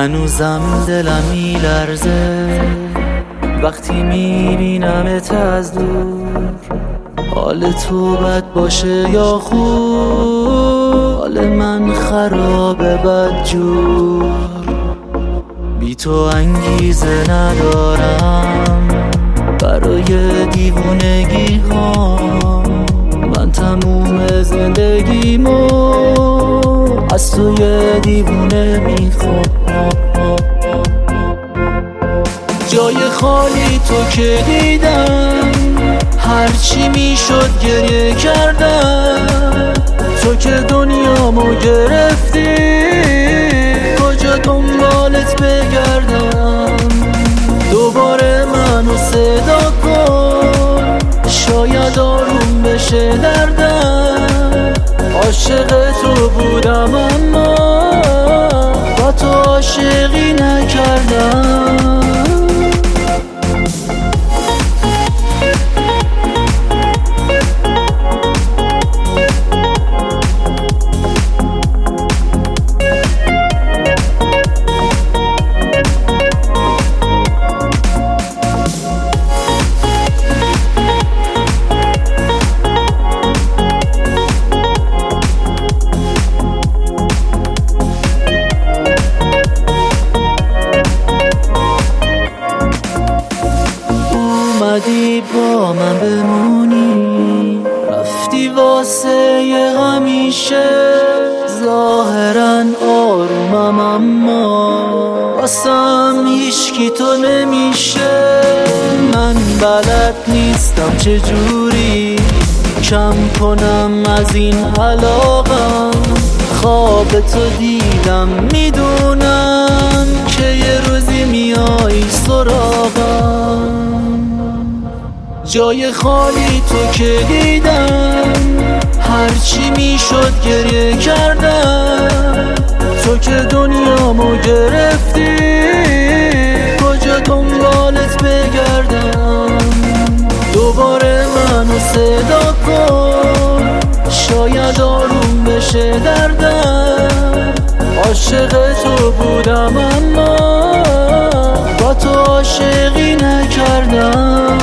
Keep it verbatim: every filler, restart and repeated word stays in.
هنوزم دلم میلرزه وقتی میبینمت از دور. حال تو بد باشه یا خوب، حال من خرابه بدجور. بی تو انگیزه ندارم برای دیوونگی ها. من تموم زندگیمو از تو یه دیوونه میخوام. جای خالی تو که دیدم هرچی میشد گریه کردم. تو که دنیامو گرفتی کجا دنبالت بگردم. دوباره منو صدا کن شاید آروم بشه دردم. عاشق تو بودم اما با تو عاشقی نکردم. اومدی با من بمونی رفتی واسه یه همیشه. ظاهرا آرومم اما واسم هیچکی تو نمیشه. من بلد نیستم چجوری کم کنم از این علاقم. خواب تو دیدم میدونم که یه روزی میای سراغم. جای خالی تو که دیدم هرچی میشد گریه کردم. تو که دنیامو گرفتی کجا دنبالت بگردم. دوباره منو صدا کن شاید آروم بشه دردم. عاشق تو بودم اما با تو عاشقی نکردم.